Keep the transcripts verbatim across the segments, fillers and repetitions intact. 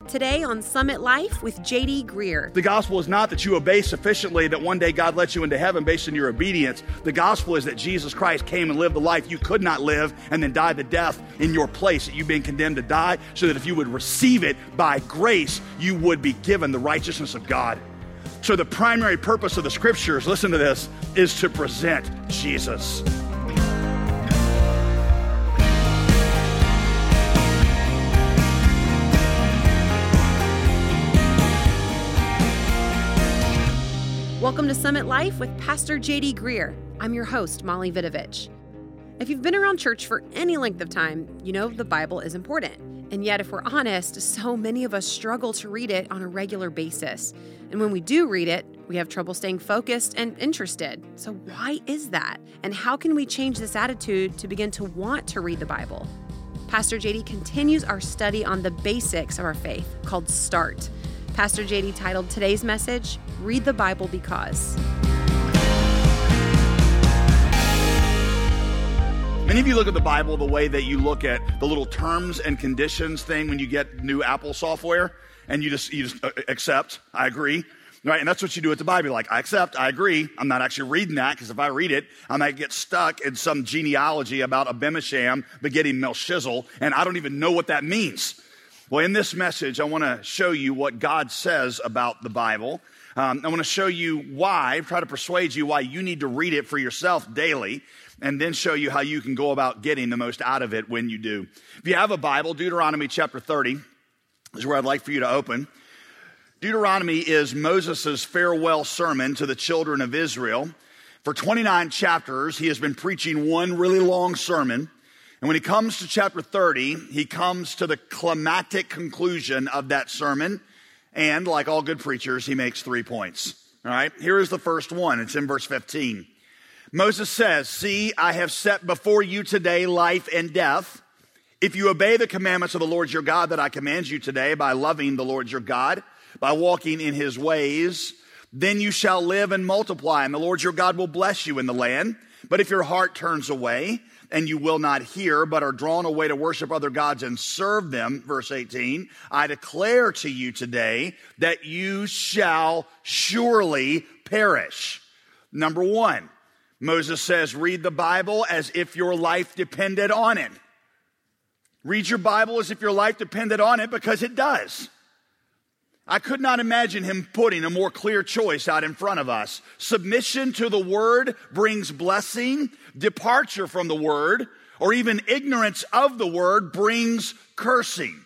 Today on Summit Life with J D Greear. The gospel is not that you obey sufficiently that one day God lets you into heaven based on your obedience. The gospel is that Jesus Christ came and lived the life you could not live and then died the death in your place, that you've been condemned to die, so that if you would receive it by grace, you would be given the righteousness of God. So the primary purpose of the scriptures, listen to this, is to present Jesus. Welcome to Summit Life with Pastor J D Greear. I'm your host, Molly Vidovich. If you've been around church for any length of time, you know the Bible is important. And yet, if we're honest, so many of us struggle to read it on a regular basis. And when we do read it, we have trouble staying focused and interested. So why is that? And how can we change this attitude to begin to want to read the Bible? Pastor J D continues our study on the basics of our faith called START. Pastor J D titled today's message, Read the Bible Because. Many of you look at the Bible the way that you look at the little terms and conditions thing when you get new Apple software, and you just you just uh, accept, I agree, right? And that's what you do with the Bible. You're like, I accept, I agree. I'm not actually reading that, because if I read it, I might get stuck in some genealogy about Abimasham begetting Melchizedek, and I don't even know what that means. Well, in this message, I want to show you what God says about the Bible. Um, I want to show you why, try to persuade you why you need to read it for yourself daily, and then show you how you can go about getting the most out of it when you do. If you have a Bible, Deuteronomy chapter thirty is where I'd like for you to open. Deuteronomy is Moses' farewell sermon to the children of Israel. For twenty-nine chapters, he has been preaching one really long sermon. And when he comes to chapter thirty, he comes to the climactic conclusion of that sermon. And like all good preachers, he makes three points. All right, here is the first one. It's in verse fifteen. Moses says, "See, I have set before you today life and death. If you obey the commandments of the Lord your God that I command you today by loving the Lord your God, by walking in his ways, then you shall live and multiply, and the Lord your God will bless you in the land. But if your heart turns away, and you will not hear, but are drawn away to worship other gods and serve them," verse eighteen, "I declare to you today that you shall surely perish." Number one, Moses says, read the Bible as if your life depended on it. Read your Bible as if your life depended on it, because it does. I could not imagine him putting a more clear choice out in front of us. Submission to the word brings blessing. Departure from the word, or even ignorance of the word, brings cursing.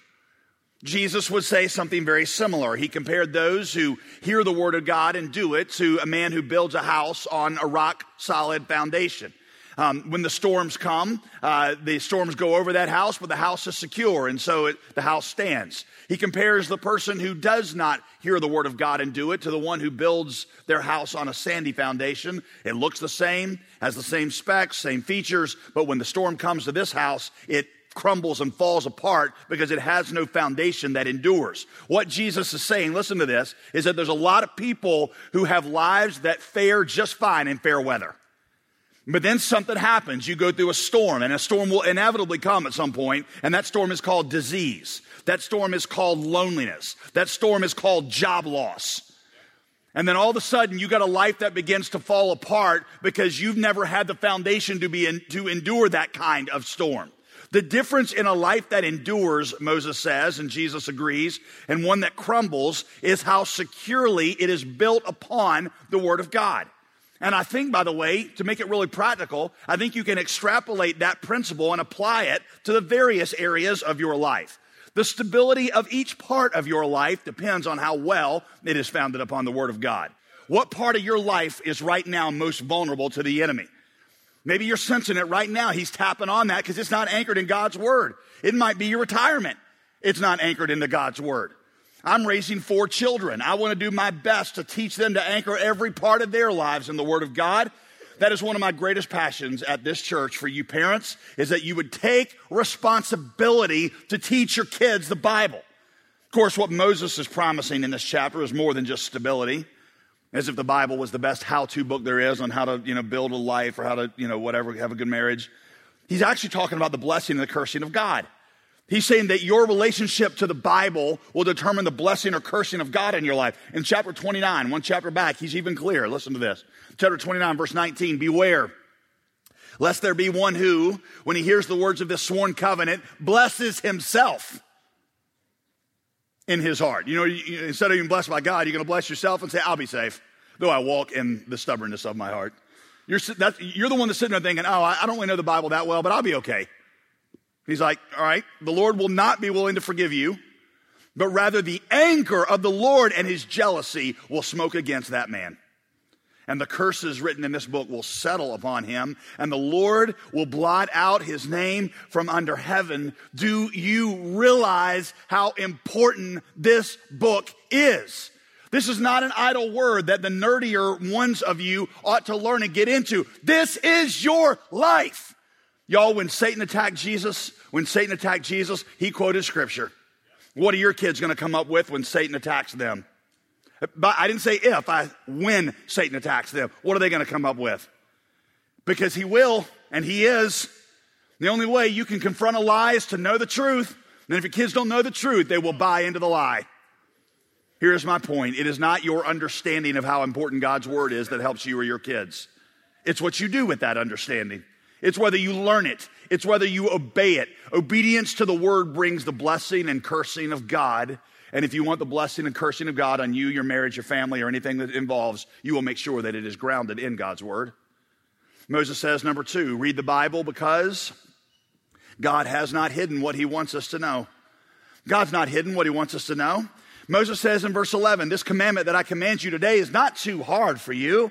Jesus would say something very similar. He compared those who hear the word of God and do it to a man who builds a house on a rock-solid foundation. Um, when the storms come, uh, the storms go over that house, but the house is secure, and so it, the house stands. He compares the person who does not hear the word of God and do it to the one who builds their house on a sandy foundation. It looks the same, has the same specs, same features, but when the storm comes to this house, it crumbles and falls apart because it has no foundation that endures. What Jesus is saying, listen to this, is that there's a lot of people who have lives that fare just fine in fair weather. But then something happens. You go through a storm, and a storm will inevitably come at some point, and that storm is called disease. That storm is called loneliness. That storm is called job loss. And then all of a sudden, you got a life that begins to fall apart because you've never had the foundation to be in, to endure that kind of storm. The difference in a life that endures, Moses says, and Jesus agrees, and one that crumbles is how securely it is built upon the Word of God. And I think, by the way, to make it really practical, I think you can extrapolate that principle and apply it to the various areas of your life. The stability of each part of your life depends on how well it is founded upon the Word of God. What part of your life is right now most vulnerable to the enemy? Maybe you're sensing it right now. He's tapping on that because it's not anchored in God's Word. It might be your retirement. It's not anchored into God's Word. I'm raising four children. I want to do my best to teach them to anchor every part of their lives in the Word of God. That is one of my greatest passions at this church for you parents, is that you would take responsibility to teach your kids the Bible. Of course, what Moses is promising in this chapter is more than just stability, as if the Bible was the best how-to book there is on how to, you know, build a life or how to, you know, whatever, have a good marriage. He's actually talking about the blessing and the cursing of God. He's saying that your relationship to the Bible will determine the blessing or cursing of God in your life. In chapter twenty-nine, one chapter back, he's even clearer. Listen to this. Chapter twenty-nine, verse nineteen, beware, lest there be one who, when he hears the words of this sworn covenant, blesses himself in his heart. You know, you, instead of being blessed by God, you're going to bless yourself and say, I'll be safe, though I walk in the stubbornness of my heart. You're, that's, you're the one that's sitting there thinking, oh, I, I don't really know the Bible that well, but I'll be okay. He's like, all right, the Lord will not be willing to forgive you, but rather the anger of the Lord and his jealousy will smoke against that man. And the curses written in this book will settle upon him, and the Lord will blot out his name from under heaven. Do you realize how important this book is? This is not an idle word that the nerdier ones of you ought to learn and get into. This is your life. Y'all, when Satan attacked Jesus, when Satan attacked Jesus, he quoted scripture. What are your kids going to come up with when Satan attacks them? But I didn't say if, I when Satan attacks them. What are they going to come up with? Because he will, and he is. The only way you can confront a lie is to know the truth. And if your kids don't know the truth, they will buy into the lie. Here's my point. It is not your understanding of how important God's word is that helps you or your kids. It's what you do with that understanding. It's whether you learn it. It's whether you obey it. Obedience to the word brings the blessing and cursing of God. And if you want the blessing and cursing of God on you, your marriage, your family, or anything that involves, you will make sure that it is grounded in God's word. Moses says, number two, read the Bible because God has not hidden what he wants us to know. God's not hidden what he wants us to know. Moses says in verse eleven, this commandment that I command you today is not too hard for you,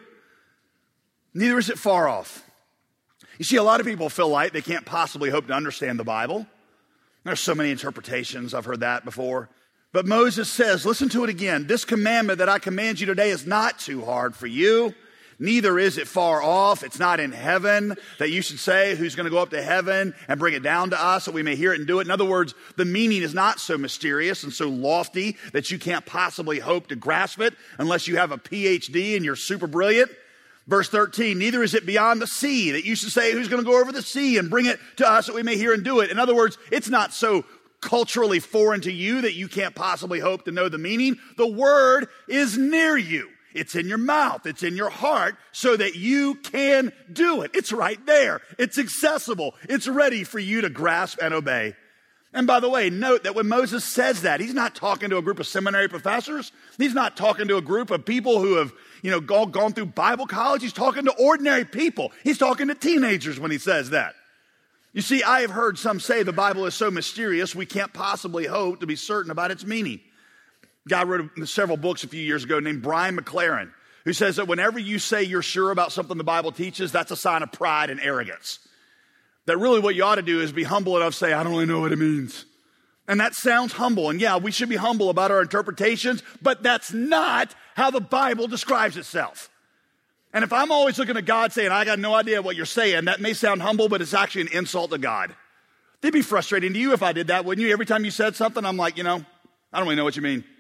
neither is it far off. You see, a lot of people feel like they can't possibly hope to understand the Bible. There's so many interpretations. I've heard that before. But Moses says, listen to it again. This commandment that I command you today is not too hard for you. Neither is it far off. It's not in heaven that you should say, who's going to go up to heaven and bring it down to us so we may hear it and do it. In other words, the meaning is not so mysterious and so lofty that you can't possibly hope to grasp it unless you have a P H D and you're super brilliant. Verse thirteen, neither is it beyond the sea that you should say, who's going to go over the sea and bring it to us that we may hear and do it. In other words, it's not so culturally foreign to you that you can't possibly hope to know the meaning. The word is near you. It's in your mouth. It's in your heart so that you can do it. It's right there. It's accessible. It's ready for you to grasp and obey. And by the way, note that when Moses says that, he's not talking to a group of seminary professors. He's not talking to a group of people who have, you know, gone, gone through Bible college. He's talking to ordinary people. He's talking to teenagers when he says that. You see, I have heard some say the Bible is so mysterious we can't possibly hope to be certain about its meaning. A guy wrote several books a few years ago named Brian McLaren, who says that whenever you say you're sure about something the Bible teaches, that's a sign of pride and arrogance. That really what you ought to do is be humble enough to say, I don't really know what it means. And that sounds humble. And yeah, we should be humble about our interpretations, but that's not how the Bible describes itself. And if I'm always looking at God saying, I got no idea what you're saying, that may sound humble, but it's actually an insult to God. It'd be frustrating to you if I did that, wouldn't you? Every time you said something, I'm like, you know, I don't really know what you mean.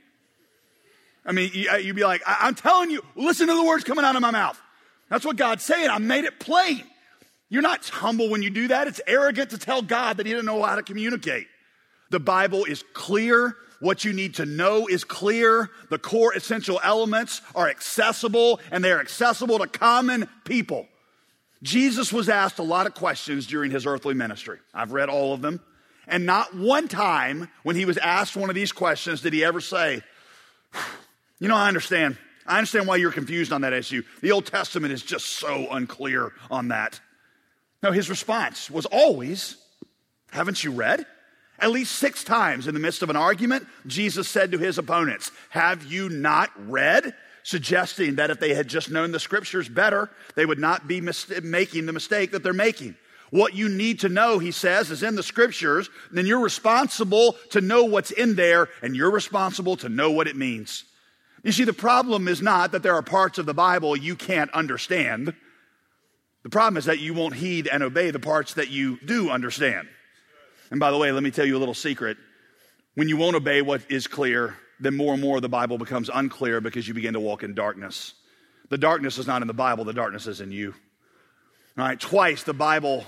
I mean, you'd be like, I'm telling you, listen to the words coming out of my mouth. That's what God's saying. I made it plain. You're not humble when you do that. It's arrogant to tell God that he doesn't know how to communicate. The Bible is clear. What you need to know is clear. The core essential elements are accessible, and they're accessible to common people. Jesus was asked a lot of questions during his earthly ministry. I've read all of them. And not one time when he was asked one of these questions did he ever say, you know, I understand. I understand why you're confused on that issue. The Old Testament is just so unclear on that. No, his response was always, haven't you read? At least six times in the midst of an argument, Jesus said to his opponents, have you not read? Suggesting that if they had just known the scriptures better, they would not be mis- making the mistake that they're making. What you need to know, he says, is in the scriptures. Then you're responsible to know what's in there, and you're responsible to know what it means. You see, the problem is not that there are parts of the Bible you can't understand. The problem is that you won't heed and obey the parts that you do understand. And by the way, let me tell you a little secret. When you won't obey what is clear, then more and more the Bible becomes unclear because you begin to walk in darkness. The darkness is not in the Bible, the darkness is in you. All right, twice the Bible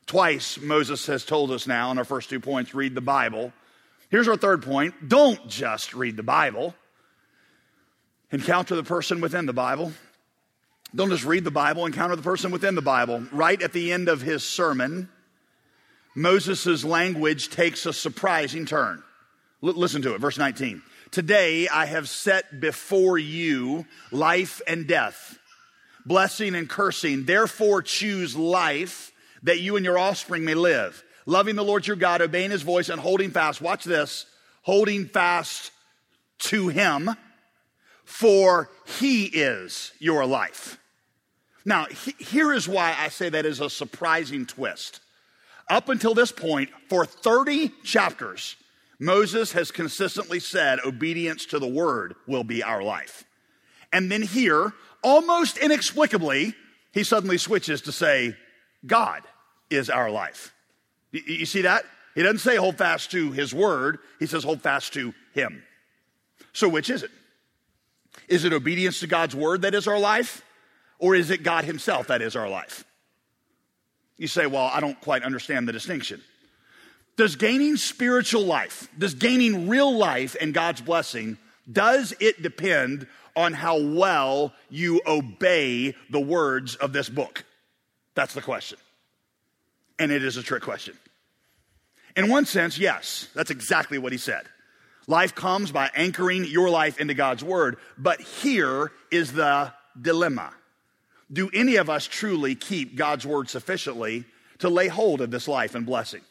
Twice Moses has told us now in our first two points, read the Bible. Here's our third point. Don't just read the Bible. Encounter the person within the Bible. Don't just read the Bible, encounter the person within the Bible. Right at the end of his sermon, Moses' language takes a surprising turn. L- listen to it, verse nineteen. Today I have set before you life and death, blessing and cursing. Therefore choose life, that you and your offspring may live, loving the Lord your God, obeying his voice, and holding fast, watch this, holding fast to him, for he is your life. Now, he, here is why I say that is a surprising twist. Up until this point, for thirty chapters, Moses has consistently said obedience to the word will be our life. And then here, almost inexplicably, he suddenly switches to say, God is our life. You, you see that? He doesn't say hold fast to his word. He says hold fast to him. So which is it? Is it obedience to God's word that is our life? Or is it God himself that is our life? You say, well, I don't quite understand the distinction. Does gaining spiritual life, does gaining real life and God's blessing, does it depend on how well you obey the words of this book? That's the question. And it is a trick question. In one sense, yes, that's exactly what he said. Life comes by anchoring your life into God's word. But here is the dilemma. Do any of us truly keep God's word sufficiently to lay hold of this life and blessing?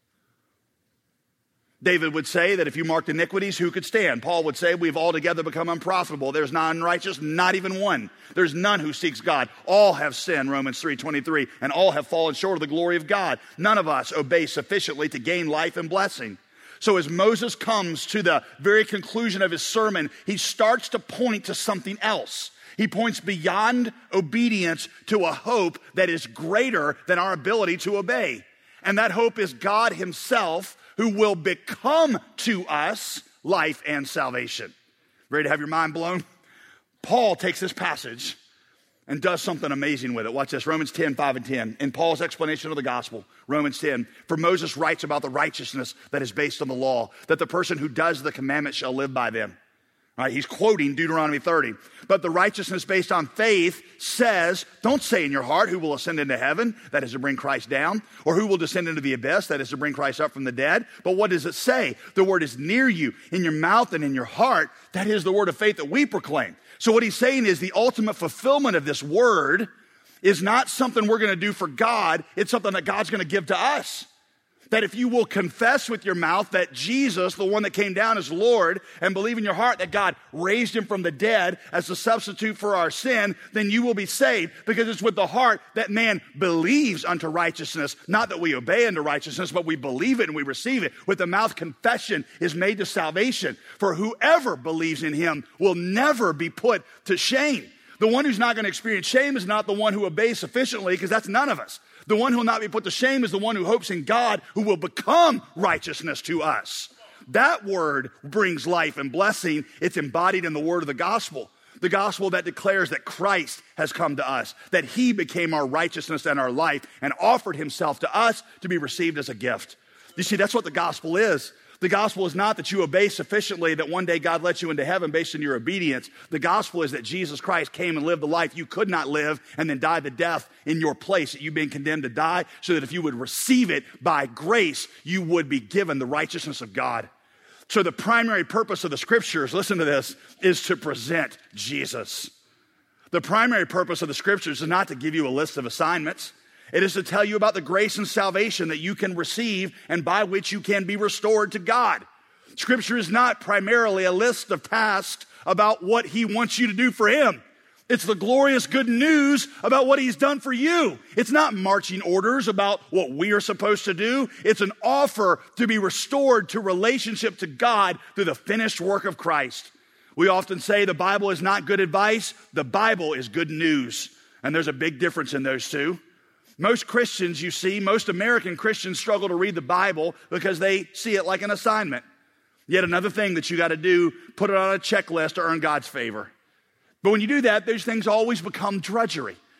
David would say that if you marked iniquities, who could stand? Paul would say we've altogether become unprofitable. There's none righteous, not even one. There's none who seeks God. All have sinned, Romans three twenty-three, and all have fallen short of the glory of God. None of us obey sufficiently to gain life and blessing. So as Moses comes to the very conclusion of his sermon, he starts to point to something else. He points beyond obedience to a hope that is greater than our ability to obey. And that hope is God himself, who will become to us life and salvation. Ready to have your mind blown? Paul takes this passage and does something amazing with it. Watch this, Romans ten, five and ten. In Paul's explanation of the gospel, Romans ten, for Moses writes about the righteousness that is based on the law, that the person who does the commandments shall live by them. All right, he's quoting Deuteronomy thirty. But the righteousness based on faith says, don't say in your heart who will ascend into heaven, that is to bring Christ down, or who will descend into the abyss, that is to bring Christ up from the dead. But what does it say? The word is near you, in your mouth and in your heart. That is the word of faith that we proclaim. So what he's saying is the ultimate fulfillment of this word is not something we're going to do for God. It's something that God's going to give to us. That if you will confess with your mouth that Jesus, the one that came down, is Lord, and believe in your heart that God raised him from the dead as a substitute for our sin, then you will be saved, because it's with the heart that man believes unto righteousness. Not that we obey unto righteousness, but we believe it and we receive it. With the mouth, confession is made to salvation. For whoever believes in him will never be put to shame. The one who's not going to experience shame is not the one who obeys sufficiently, because that's none of us. The one who will not be put to shame is the one who hopes in God, who will become righteousness to us. That word brings life and blessing. It's embodied in the word of the gospel. The gospel that declares that Christ has come to us, that he became our righteousness and our life and offered himself to us to be received as a gift. You see, that's what the gospel is. The gospel is not that you obey sufficiently that one day God lets you into heaven based on your obedience. The gospel is that Jesus Christ came and lived the life you could not live and then died the death in your place that you've been condemned to die, so that if you would receive it by grace, you would be given the righteousness of God. So the primary purpose of the scriptures, listen to this, is to present Jesus. The primary purpose of the scriptures is not to give you a list of assignments. It is to tell you about the grace and salvation that you can receive and by which you can be restored to God. Scripture is not primarily a list of tasks about what he wants you to do for him. It's the glorious good news about what he's done for you. It's not marching orders about what we are supposed to do. It's an offer to be restored to relationship to God through the finished work of Christ. We often say the Bible is not good advice. The Bible is good news. And there's a big difference in those two. Most Christians, you see, most American Christians struggle to read the Bible because they see it like an assignment. Yet another thing that you got to do, put it on a checklist to earn God's favor. But when you do that, those things always become drudgery.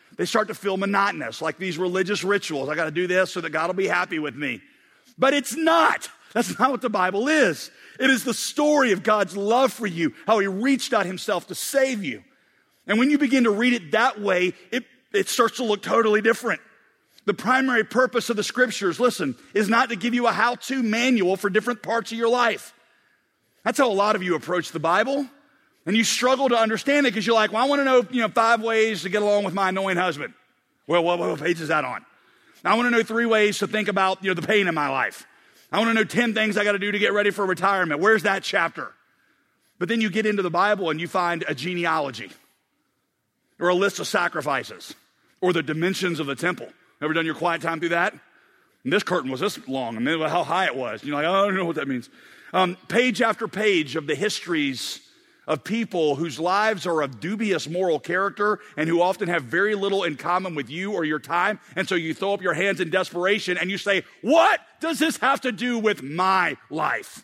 They start to feel monotonous, like these religious rituals. I got to do this so that God will be happy with me. But it's not. That's not what the Bible is. It is the story of God's love for you, how he reached out himself to save you. And when you begin to read it that way, it, it starts to look totally different. The primary purpose of the scriptures, listen, is not to give you a how-to manual for different parts of your life. That's how a lot of you approach the Bible. And you struggle to understand it because you're like, well, I want to know, you know, five ways to get along with my annoying husband. Well, what, what page is that on? I want to know three ways to think about, you know, the pain in my life. I want to know ten things I got to do to get ready for retirement. Where's that chapter? But then you get into the Bible and you find a genealogy or a list of sacrifices or the dimensions of the temple. Ever done your quiet time through that? And this curtain was this long. I mean, how high it was. You're like, oh, I don't know what that means. Um, page after page of the histories of people whose lives are of dubious moral character and who often have very little in common with you or your time. And so you throw up your hands in desperation and you say, what does this have to do with my life?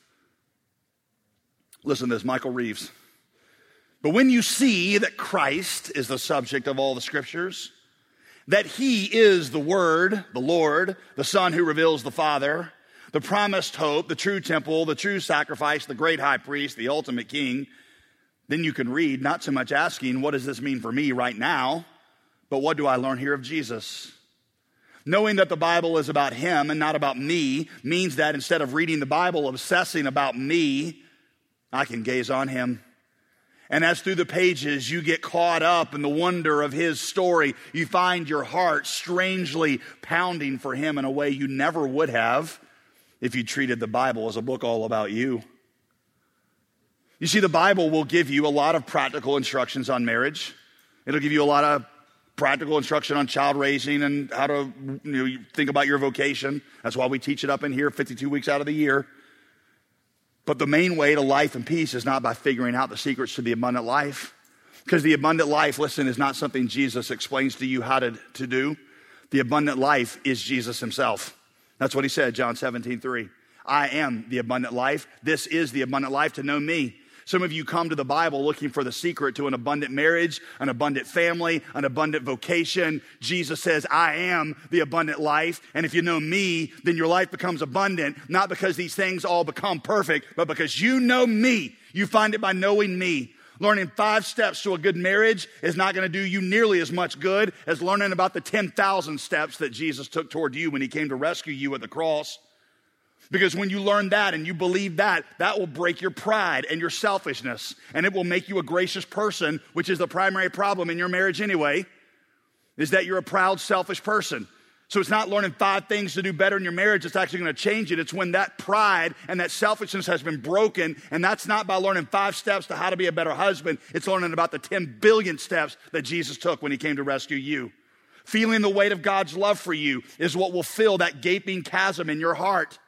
Listen to this, Michael Reeves. But when you see that Christ is the subject of all the scriptures, that he is the Word, the Lord, the Son who reveals the Father, the promised hope, the true temple, the true sacrifice, the great high priest, the ultimate king, then you can read, not so much asking, what does this mean for me right now, but what do I learn here of Jesus? Knowing that the Bible is about him and not about me means that instead of reading the Bible, obsessing about me, I can gaze on him. And as through the pages you get caught up in the wonder of his story, you find your heart strangely pounding for him in a way you never would have if you treated the Bible as a book all about you. You see, the Bible will give you a lot of practical instructions on marriage. It'll give you a lot of practical instruction on child raising and how to, you know, think about your vocation. That's why we teach it up in here fifty-two weeks out of the year. But the main way to life and peace is not by figuring out the secrets to the abundant life. Because the abundant life, listen, is not something Jesus explains to you how to, to do. The abundant life is Jesus himself. That's what he said, John seventeen three. I am the abundant life. This is the abundant life, to know me. Some of you come to the Bible looking for the secret to an abundant marriage, an abundant family, an abundant vocation. Jesus says, I am the abundant life. And if you know me, then your life becomes abundant, not because these things all become perfect, but because you know me. You find it by knowing me. Learning five steps to a good marriage is not going to do you nearly as much good as learning about the ten thousand steps that Jesus took toward you when he came to rescue you at the cross. Because when you learn that and you believe that, that will break your pride and your selfishness, and it will make you a gracious person, which is the primary problem in your marriage anyway, is that you're a proud, selfish person. So it's not learning five things to do better in your marriage that's actually going to change it. It's when that pride and that selfishness has been broken, and that's not by learning five steps to how to be a better husband. It's learning about the ten billion steps that Jesus took when he came to rescue you. Feeling the weight of God's love for you is what will fill that gaping chasm in your heart.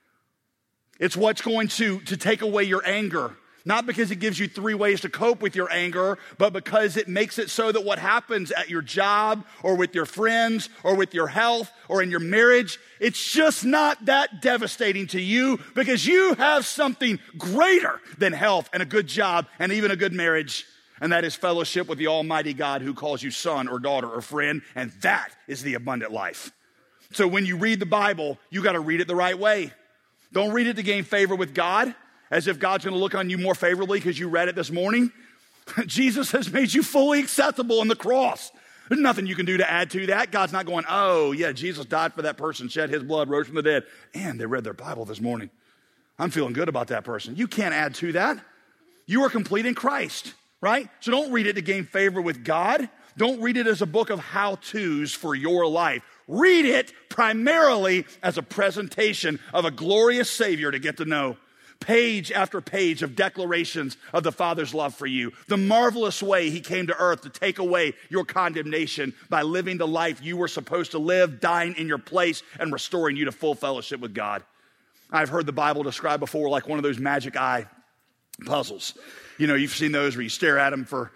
It's what's going to, to take away your anger. Not because it gives you three ways to cope with your anger, but because it makes it so that what happens at your job or with your friends or with your health or in your marriage, it's just not that devastating to you because you have something greater than health and a good job and even a good marriage. And that is fellowship with the Almighty God who calls you son or daughter or friend. And that is the abundant life. So when you read the Bible, you got to read it the right way. Don't read it to gain favor with God, as if God's going to look on you more favorably because you read it this morning. Jesus has made you fully acceptable on the cross. There's nothing you can do to add to that. God's not going, oh, yeah, Jesus died for that person, shed his blood, rose from the dead, and they read their Bible this morning. I'm feeling good about that person. You can't add to that. You are complete in Christ, right? So don't read it to gain favor with God. Don't read it as a book of how-tos for your life. Read it primarily as a presentation of a glorious Savior to get to know. Page after page of declarations of the Father's love for you. The marvelous way he came to earth to take away your condemnation by living the life you were supposed to live, dying in your place, and restoring you to full fellowship with God. I've heard the Bible described before like one of those magic eye puzzles. You know, you've seen those where you stare at them for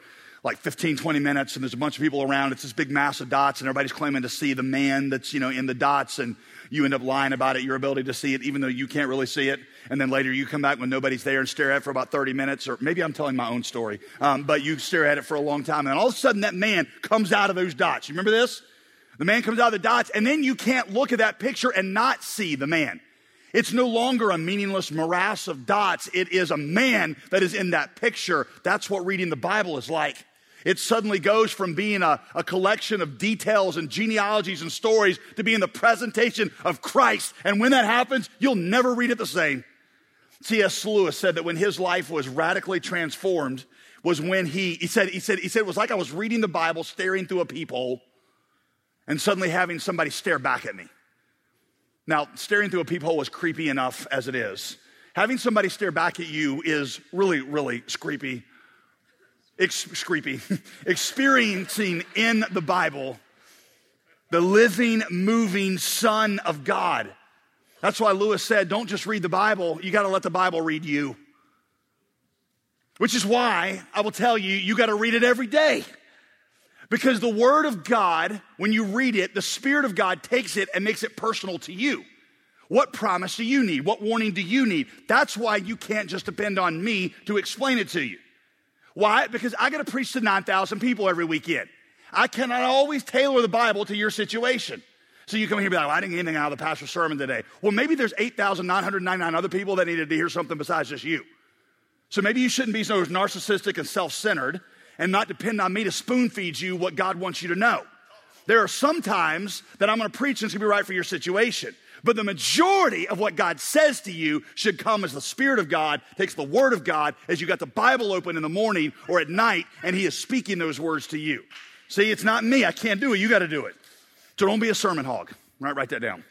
like fifteen, twenty minutes, and there's a bunch of people around. It's this big mass of dots, and everybody's claiming to see the man that's, you know, in the dots, and you end up lying about it, your ability to see it, even though you can't really see it. And then later you come back when nobody's there and stare at it for about thirty minutes, or maybe I'm telling my own story, um, but you stare at it for a long time. And then all of a sudden that man comes out of those dots. You remember this? The man comes out of the dots, and then you can't look at that picture and not see the man. It's no longer a meaningless morass of dots. It is a man that is in that picture. That's what reading the Bible is like. It suddenly goes from being a, a collection of details and genealogies and stories to being the presentation of Christ. And when that happens, you'll never read it the same. C S Lewis said that when his life was radically transformed was when he, he said, he said, he said, it was like I was reading the Bible, staring through a peephole, and suddenly having somebody stare back at me. Now, staring through a peephole was creepy enough as it is. Having somebody stare back at you is really, really creepy. Ex- creepy. Experiencing in the Bible the living, moving Son of God. That's why Lewis said, don't just read the Bible, you got to let the Bible read you. Which is why I will tell you, you got to read it every day. Because the Word of God, when you read it, the Spirit of God takes it and makes it personal to you. What promise do you need? What warning do you need? That's why you can't just depend on me to explain it to you. Why? Because I got to preach to nine thousand people every weekend. I cannot always tailor the Bible to your situation. So you come here and be like, well, I didn't get anything out of the pastor's sermon today. Well, maybe there's eight thousand nine hundred ninety-nine other people that needed to hear something besides just you. So maybe you shouldn't be so narcissistic and self-centered and not depend on me to spoon feed you what God wants you to know. There are some times that I'm going to preach and it's going to be right for your situation. But the majority of what God says to you should come as the Spirit of God takes the Word of God as you got the Bible open in the morning or at night, and He is speaking those words to you. See, it's not me. I can't do it. You got to do it. So don't be a sermon hog. Right? Write that down.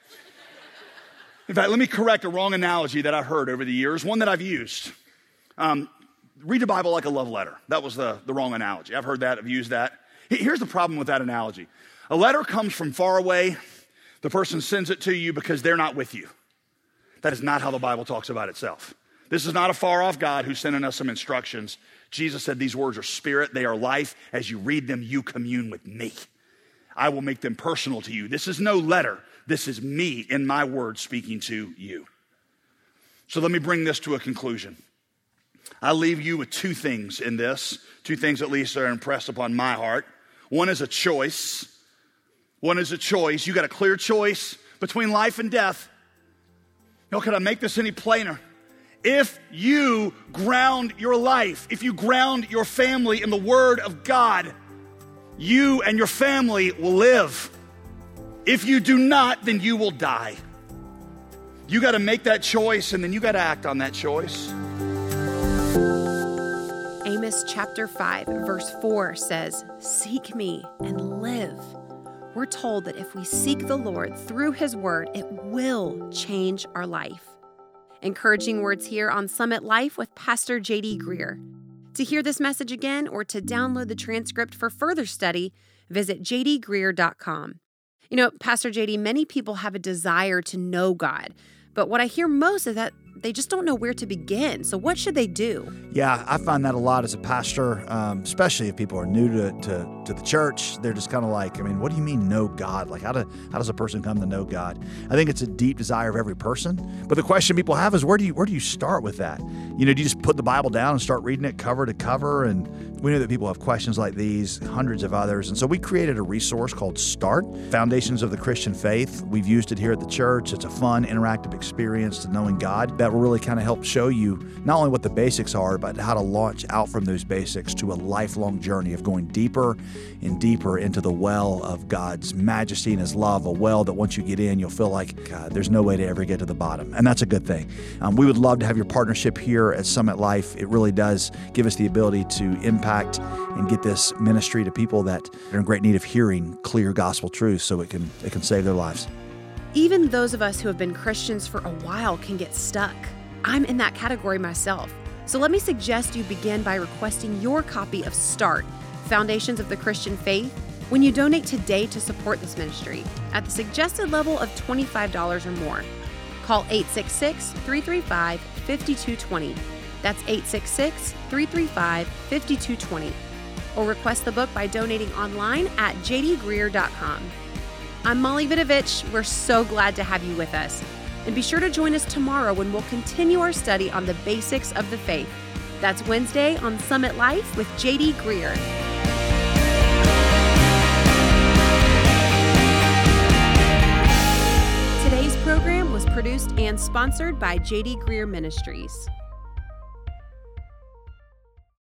In fact, let me correct a wrong analogy that I heard over the years, one that I've used. Um, read the Bible like a love letter. That was the, the wrong analogy. I've heard that. I've used that. Here's the problem with that analogy. A letter comes from far away. The person sends it to you because they're not with you. That is not how the Bible talks about itself. This is not a far-off God who's sending us some instructions. Jesus said these words are spirit, they are life. As you read them, you commune with me. I will make them personal to you. This is no letter. This is me in my word speaking to you. So let me bring this to a conclusion. I leave you with two things in this, two things at least that are impressed upon my heart. One is a choice. One is a choice. You got a clear choice between life and death. No, could I make this any plainer? If you ground your life, if you ground your family in the Word of God, you and your family will live. If you do not, then you will die. You got to make that choice, and then you got to act on that choice. Amos chapter five, verse four says, "Seek me and live." We're told that if we seek the Lord through His Word, it will change our life. Encouraging words here on Summit Life with Pastor J D Greer. To hear this message again or to download the transcript for further study, visit j d greer dot com. You know, Pastor J D, many people have a desire to know God, but what I hear most is that they just don't know where to begin. So what should they do? Yeah, I find that a lot as a pastor, um, especially if people are new to, to, to the church. They're just kind of like, I mean, what do you mean know God? Like, how, do, how does a person come to know God? I think it's a deep desire of every person. But the question people have is, where do you where do you start with that? You know, do you just put the Bible down and start reading it cover to cover? And we know that people have questions like these, hundreds of others. And so we created a resource called START, Foundations of the Christian Faith. We've used it here at the church. It's a fun, interactive experience to knowing God that will really kind of help show you not only what the basics are, but how to launch out from those basics to a lifelong journey of going deeper and deeper into the well of God's majesty and His love, a well that once you get in, you'll feel like, God, there's no way to ever get to the bottom. And that's a good thing. Um, we would love to have your partnership here at Summit Life. It really does give us the ability to impact and get this ministry to people that are in great need of hearing clear gospel truth so it can, it can save their lives. Even those of us who have been Christians for a while can get stuck. I'm in that category myself. So let me suggest you begin by requesting your copy of START, Foundations of the Christian Faith, when you donate today to support this ministry at the suggested level of twenty-five dollars or more. Call eight six six, three three five, five two two zero. That's eight six six, three three five, five two two zero. or request the book by donating online at j d greer dot com. I'm Molly Vidovich. We're so glad to have you with us. And be sure to join us tomorrow when we'll continue our study on the basics of the faith. That's Wednesday on Summit Life with J D Greer. Today's program was produced and sponsored by J D Greer Ministries.